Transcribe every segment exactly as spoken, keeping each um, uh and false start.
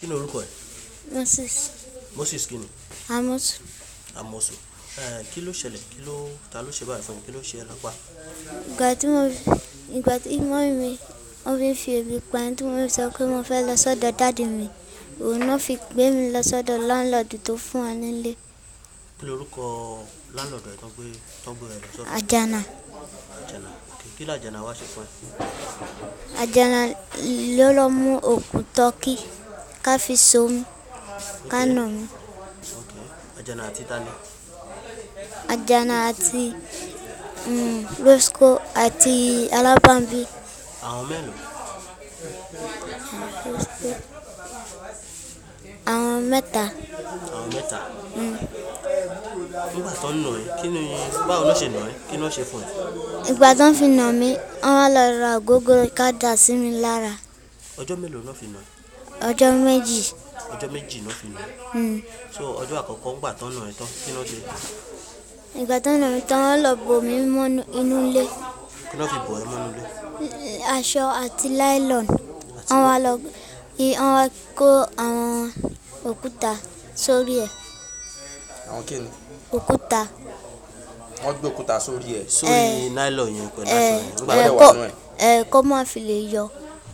Kí ni orúkọ ẹ? Moses. Moses kí ni? Amosu. Amosu. Eh, kí ló ṣẹlẹ̀? Kí ló ta ló ṣe báyìí fún yín? Kí ló ṣe ẹ́ lápá? Ìgbà tí mo ìgbà tí mọ́mì mi wọ́n fi fi ebi pa ẹni tí mo sọ pé mo fẹ́ lọ sọ́dọ̀ dáàdì mi. Òun náà fi gbé mi lọ sọ́dọ̀ láńlọ́ọ̀dù tó fún wa nílé. Kí lorúkọ láńlọ́ọ̀dù ẹ tó gbé tó gbé ẹ lọ sọ́dọ̀? Àjànà. Àjànà. Kí l'Àjànà wá ṣe fún ẹ? Àjànà ló lọ mú òkú tọ́kì ká fi somi ká nà mí. Okay. Àjànà àti tani? Àjànà àti um, Roscoe àti Alábàmbí. Àwọn mélòó? Àwọn mẹ́ta. Àwọn mẹ́ta. Nígbà tó ń nà ẹ́, kí ni báwo ló ṣe nà ẹ́? Kí ló ṣe fún ẹ? Ìgbà tó ń fi nà mí, wọ́n wá lọ ra ògógóró ká dà sí mi lára. Ọjọ́ mélòó náà fi nà ẹ́? Ọjọ́ méjì. Ọjọ́ méjì náà fi nà ẹ́. Mm. So ọjọ́ àkọ́kọ́ ńgbà tó ń nà ẹ́ tán, kí ló ṣe? Ìgbà tó ń nà mí tán, wọ́n lọ bò mí mọ́ inú ilé. Kí ló fi bò ẹ́ mọ́nú ilé? Aṣọ àti nylon. Wọ́n wá lọ wọ́n wá kó àwọn òkúta sórí ẹ̀. Àwọn kí ni? Òkúta. Wọ́n gbé òkúta sórí ẹ̀. Sórí nylon yẹn pẹ̀lú aṣọ yẹn. Nígbà tó wà nínú ẹ̀. Ẹ kó má fi lè yọ.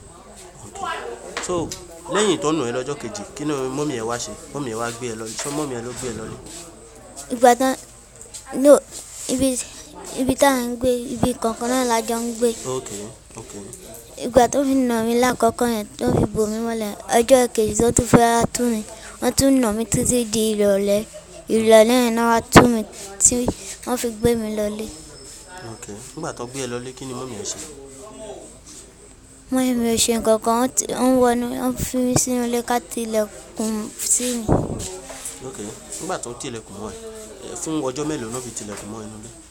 So lẹ́yìn tó nà ẹ́ lọ́jọ́ kejì, kí ni mọ́mì ẹ wá ṣe? Mọ́mì ẹ wá gbé ẹ lọ, ṣé mọ́mì ẹ ló gbé ẹ lọ lé? Ìgbà tán no ibi ibi tá à ń gbé ibi kankan náà la jọ ń gbé. Okay, okay. Ìgbà tó fi nà mí lákọ̀ọ́kọ́ yẹn tó fi bò mí mọ́lẹ̀, ọjọ́ kejì tó tún fẹ́ tú mi, wọ́n tún nà mí títí di ìrọ̀lẹ́. Ìrọ̀lẹ́ yẹn náà wá tú mi tí wọ́n fi gbé mi lọlé. Okay. Nígbà tó gbé ẹ lọlé, kí ni mọ́mì ẹ ṣe? Mọ́mì mi ò ṣe nǹkan kan, wọ́n wọnú wọ́n fi mí sínú ilé ká tilẹ̀kùn sí mi. Okay. Nígbà tó tilẹ̀kùn mọ́ ẹ, fún ọjọ́ mélòó náà fi tilẹ̀kùn mọ́ inú ilé?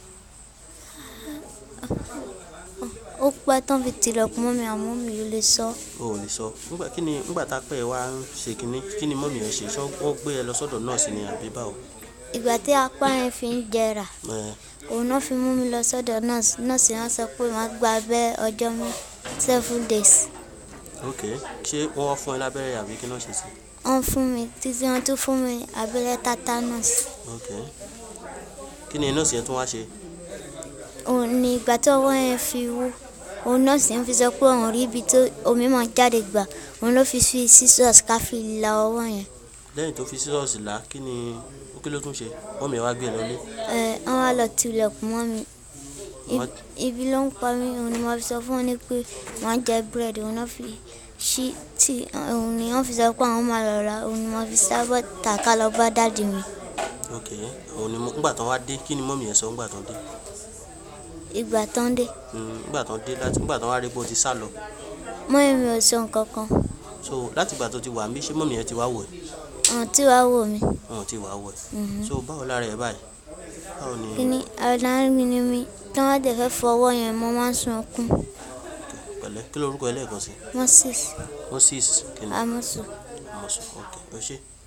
Ó pẹ́ tán fi tilẹ̀kùn mọ́ mi àmọ́ mi ò lè sọ. O ò lè sọ. Nígbà kí ni nígbà tá pẹ́ ẹ wá ń ṣe kíní, kí ni mọ́mì ẹ ṣe? Ṣé wọ́n gbé ẹ lọ sọ́dọ̀ nọ́ọ̀sì ni àbí báwo? Ìgbà tí apá yẹn fi ń jẹrà, Eh, òun náà fi mú mi lọ sọ́dọ̀ nọ́ọ̀sì. Nọ́ọ̀sì yẹn sọ pé màá gba abẹ́ ọjọ́ mi seven days. okay. Ṣé wọ́n fún ẹ lábẹ́rẹ́ àbí kí náà ṣe sí? Wọ́n fún mi títí wọ́n tún fún mi abẹ́rẹ́ tetanus. Okay. Kí ni nọ́ọ̀sì yẹn tún wá ṣe? Òun ni ìgbà tí ọwọ́ yẹn fi wú. Òun nọ́ọ̀sì yẹn fi sọ pé òun rí ibi tó omi máa jáde gbà. Òun ló fi fi scissors ká fi la ọwọ́ yẹn. Lẹ́yìn tó fi scissors là, kí ni kí ló tún ṣe? Mọ́mì ẹ wá gbé ẹ lọlé. Ẹ wọ́n wá lọ tilẹ̀kùn mọ́ mi. Wọ́n- Ibi ló ń pa mí, òun ni mo fi sọ fún wọn ní pé màá jẹ bread. Òun náà fi ṣí tí òun ni wọ́n fi sọ pé àwọn máa lọ ra. Òun ni mo fi sábọ̀ tà ká lọ bá dáàdì mi. Okay. Òun ni mo- nígbà tán wá dé, kí ni mọ́mì ẹ sọ nígbà tán dé? Ìgbà tán dé, Mm, nígbà tán dé láti nígbà tán wá rí pé o ti sá lọ. mọ́mì mi ò sọ nǹkan kan. So láti ìgbà tó ti wà níbí, ṣé mọ́mì ẹ ti wá wò ẹ́? Àwọn tí wàá wò mí. Wọn ò tí wá wò ẹ́. So báwo lára ẹ báyìí? Báwo ni? Kí ni àdáńrí mi ni mí. Tí wọ́n dẹ̀ fẹ́ fọwọ́ yẹn, mo máa ń sun okùn. Pẹ̀lẹ́, kí lorúkọ ẹ lẹ́ẹ̀kan sí? Moses Moses kí ni? Amosu. Amosu. Okay. Ó ṣé.